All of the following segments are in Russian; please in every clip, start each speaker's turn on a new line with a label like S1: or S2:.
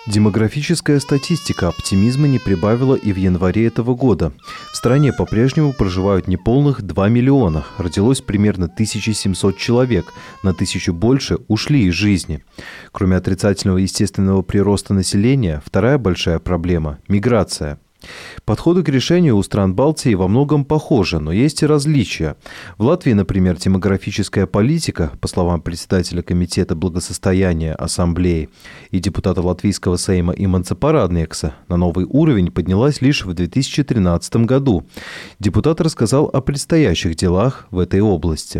S1: Демографическая статистика оптимизма не прибавила и в январе этого года. В стране по-прежнему проживают неполных 2 миллиона. Родилось примерно 1700 человек. На 1000 больше ушли из жизни. Кроме отрицательного естественного прироста населения, вторая большая проблема – миграция. Подходы к решению у стран Балтии во многом похожи, но есть и различия. В Латвии, например, демографическая политика, по словам председателя Комитета благосостояния Ассамблеи и депутата Латвийского Сейма Иманца Парадниекса, на новый уровень поднялась лишь в 2013 году. Депутат рассказал о предстоящих делах в этой области.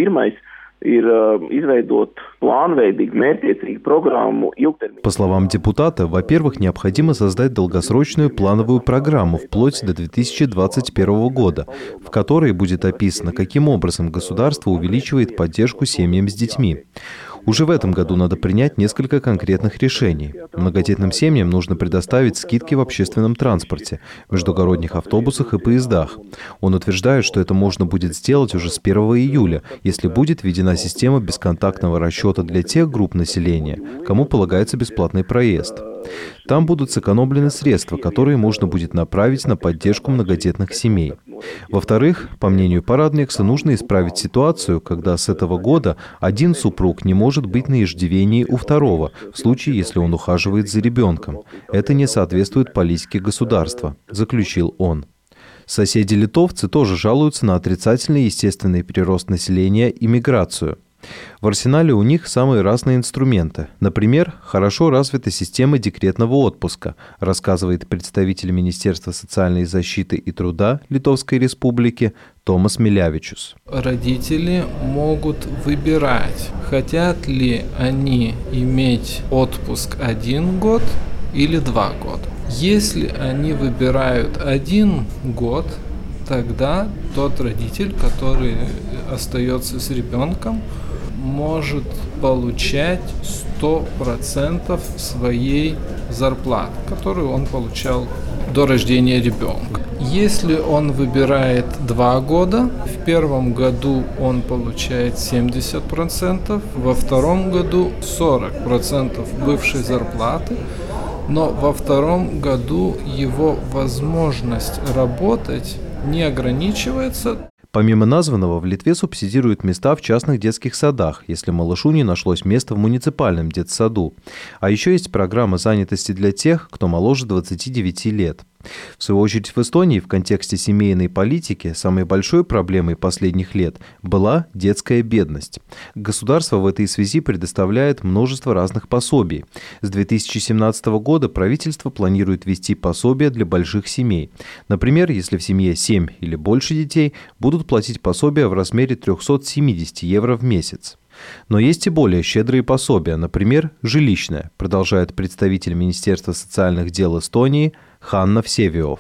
S1: По словам депутата, во-первых, необходимо создать долгосрочную плановую программу вплоть до 2021 года, в которой будет описано, каким образом государство увеличивает поддержку семьям с детьми. Уже в этом году надо принять несколько конкретных решений. Многодетным семьям нужно предоставить скидки в общественном транспорте, междугородних автобусах и поездах. Он утверждает, что это можно будет сделать уже с 1 июля, если будет введена система бесконтактного расчета для тех групп населения, кому полагается бесплатный проезд. Там будут сэкономлены средства, которые можно будет направить на поддержку многодетных семей. Во-вторых, по мнению Парадниекса, нужно исправить ситуацию, когда с этого года один супруг не может быть на иждивении у второго, в случае, если он ухаживает за ребенком. Это не соответствует политике государства, заключил он. Соседи-литовцы тоже жалуются на отрицательный естественный прирост населения и миграцию. В арсенале у них самые разные инструменты. Например, хорошо развита система декретного отпуска, рассказывает представитель Министерства социальной защиты и труда Литовской Республики Томас Милявичус.
S2: Родители могут выбирать, хотят ли они иметь отпуск 1 год или 2 года. Если они выбирают 1 год, тогда тот родитель, который остается с ребенком, может получать 100% своей зарплаты, которую он получал до рождения ребенка. Если он выбирает 2 года, в первом году он получает 70%, во втором году 40% бывшей зарплаты, но во втором году его возможность работать не ограничивается.
S1: Помимо названного, в Литве субсидируют места в частных детских садах, если малышу не нашлось места в муниципальном детсаду. А еще есть программа занятости для тех, кто моложе 29 лет. В свою очередь в Эстонии в контексте семейной политики самой большой проблемой последних лет была детская бедность. Государство в этой связи предоставляет множество разных пособий. С 2017 года правительство планирует ввести пособия для больших семей. Например, если в семье 7 или больше детей, будут платить пособия в размере 370 евро в месяц. Но есть и более щедрые пособия, например, жилищное, продолжает представитель Министерства социальных дел Эстонии Ханна Всевиов.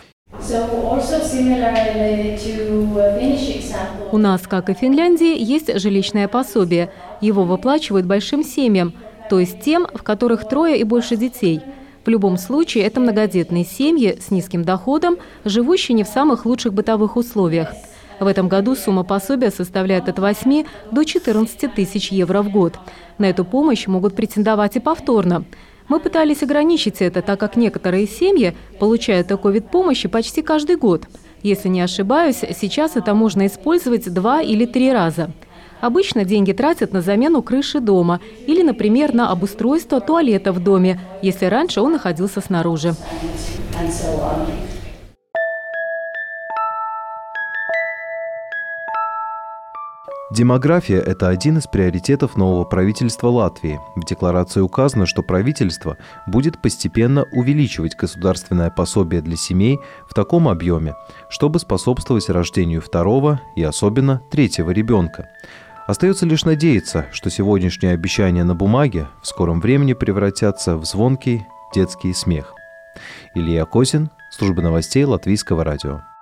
S3: У нас, как и в Финляндии, есть жилищное пособие. Его выплачивают большим семьям, то есть тем, в которых 3 и больше детей. В любом случае, это многодетные семьи с низким доходом, живущие не в самых лучших бытовых условиях. В этом году сумма пособия составляет от 8 до 14 тысяч евро в год. На эту помощь могут претендовать и повторно. Мы пытались ограничить это, так как некоторые семьи получают такой вид помощи почти каждый год. Если не ошибаюсь, сейчас это можно использовать 2 или 3 раза. Обычно деньги тратят на замену крыши дома или, например, на обустройство туалета в доме, если раньше он находился снаружи.
S1: Демография – это один из приоритетов нового правительства Латвии. В декларации указано, что правительство будет постепенно увеличивать государственное пособие для семей в таком объеме, чтобы способствовать рождению 2-го и особенно 3-го ребенка. Остается лишь надеяться, что сегодняшние обещания на бумаге в скором времени превратятся в звонкий детский смех. Илья Козин, служба новостей Латвийского радио.